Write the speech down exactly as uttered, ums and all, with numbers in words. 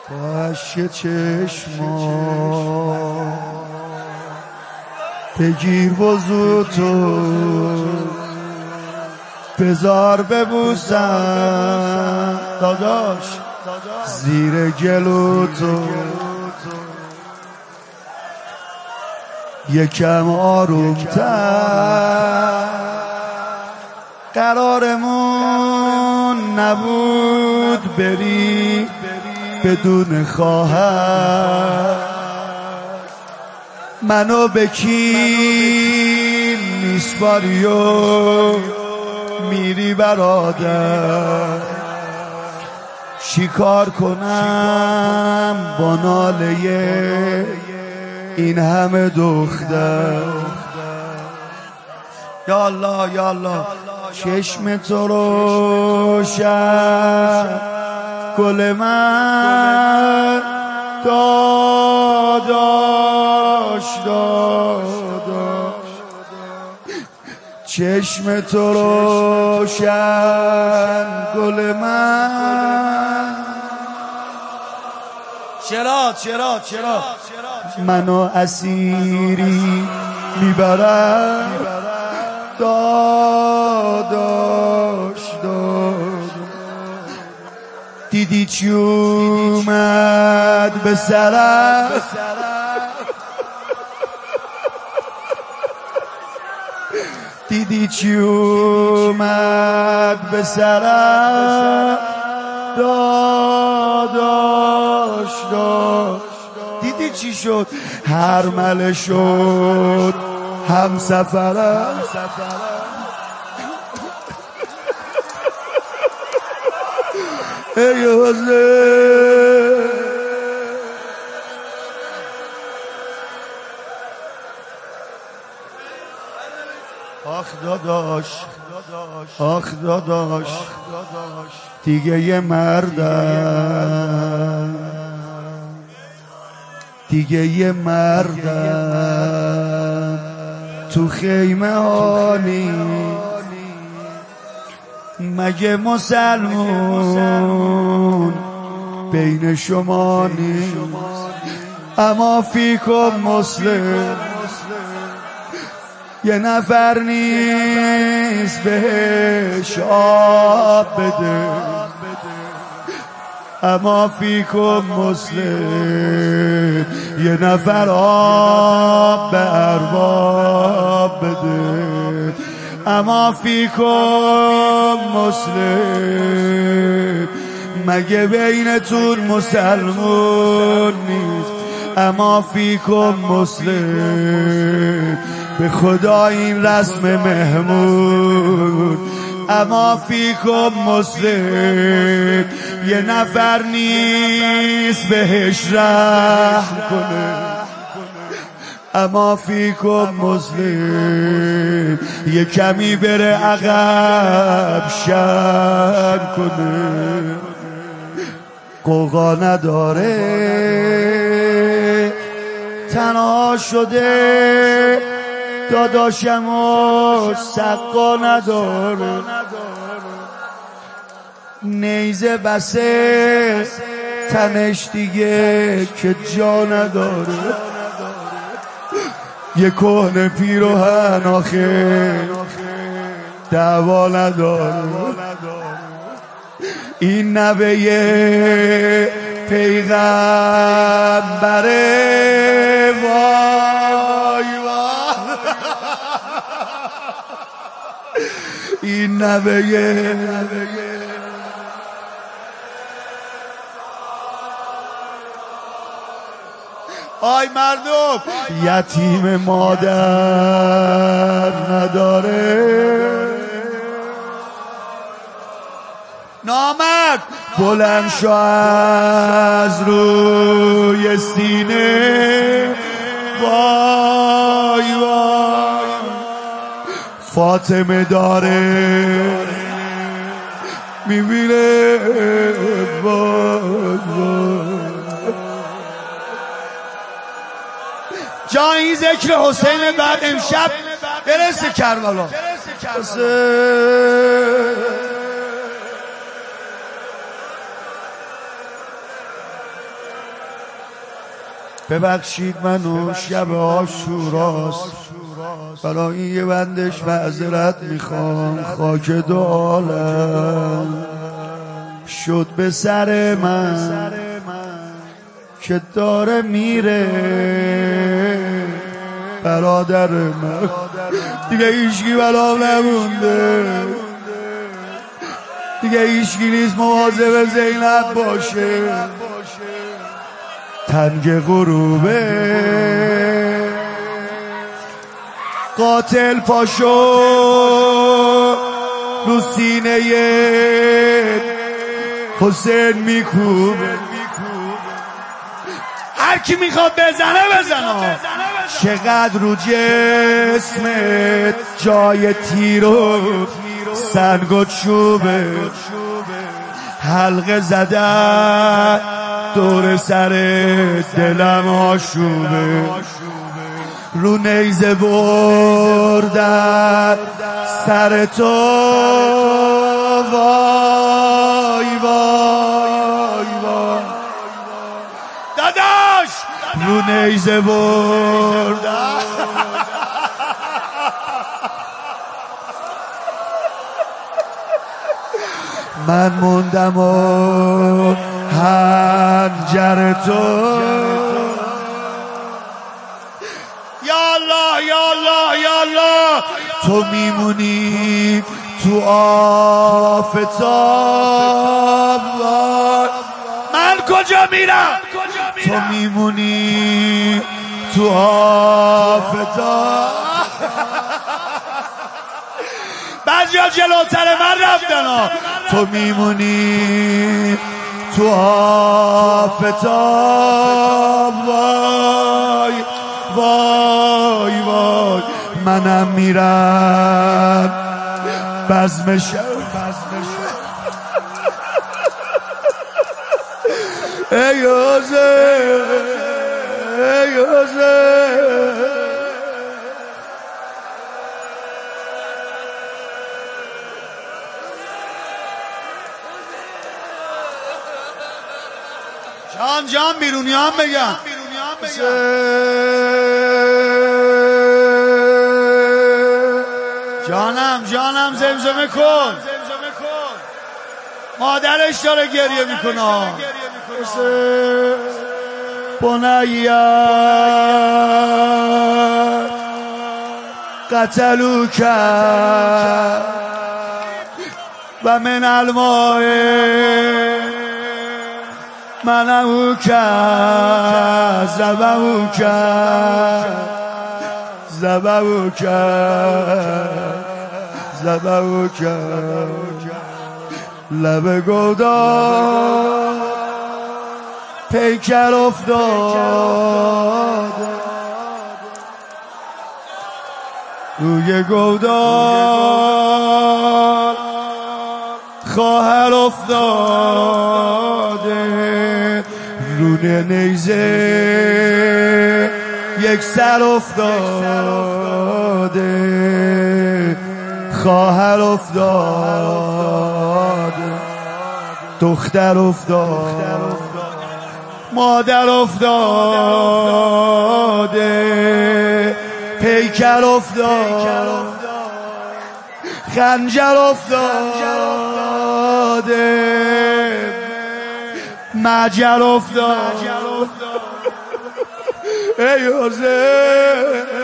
با اشک چشما بگیر وضو تو بذار ببوسم داداش زیر گلو تو یکم آرومتر قرارمون نبود بری بدون خواهر منو به کی میسپاری و میری برادر چیکار کنم با ناله این همه دختر یا الله یا الله چشم تو روشن گل من داداش داداش چشم تو روشن گل من چرا چرا چرا منو اسیری میبرم داداش داداش دیدی چی اومد به سرم دیدی چی اومد به سرم داداش داداش دیدی چی شد هرمله شد هم سفرم ای حسین آخ داداش آخ داداش دیگه یه مردم دیگه یه مردم تو خیمه ها نیست مگه مسلمون بین شما نیست اما فیکم مسلم یه نفر نیست بهش آب بده اما فیکم مسلم یه نفر آب به ارباب بده اما فیکم مسلم مگه بینتون مسلمون نیست اما فیکم مسلم به خدا این رسم مهمون اما فیکم مسلم یه نفر نیست بهش رحم کنه اما فیکم مسلم یه کمی بره عقب شرم کنه قوقا نداره تنها شده داداشم و سقا نداره نیزه بسه تنش دیگه که جا نداره یه کهنه پیروهن آخه دعوا نداره این نوه پیغمبره وای وای این نوه آی مردم یتیم مادر نداره نامرد بلند شو از روی سینه وای وای فاطمه داره میبینه وای وای جایی ذکر حسین بعد امشب برسه کربلا ببخشید منو شب عاشوراست، برای این یه بندش معذرت میخوام. خاک دو عالم شد به سر من که داره میره برادر من، دیگه ایشگی بلام نمونده، دیگه ایشگی نیست مواظب زینب باشه. تنگ غروبه قاتل پاشو رو سینه حسین میکوبه، هر کی میخواد بزنه بزنه. چقدر رو جسمت جای تیر و سنگ و چوبه، حلقه زدن دور سر دلم آشوبه، رو نیزه بردن سر تو وای وای وای داداش، رو نیزه بردن. من موندم و هنجر تو، یا الله یا الله یا الله، تو میمونی تو آفتاب، من کجا میرم؟ تو میمونی تو آفتاب. بعضی ها جلوتر من رفتن ها. تو میمونی تو آفتاب، وای وای وای، منم میرم بزم شب. ای حسین ای حسین، جان جان بیرونی هم بگم، جانم جانم زمزمه کن. مادرش داره گریه میکنه. بنیا قتلو کرد و من الماء منعو کرد، زبهو کرد زبهو کرد زبهو کرد، لب گودار پیکر افتاد، روی گودار خواهر افتاده، رونه نیزه یک سر افتاده، خواهر افتاده، دختر افتاد، مادر افتاده، پیکر افتاد، خنجر افتاده، مجر افتاد. ای حسین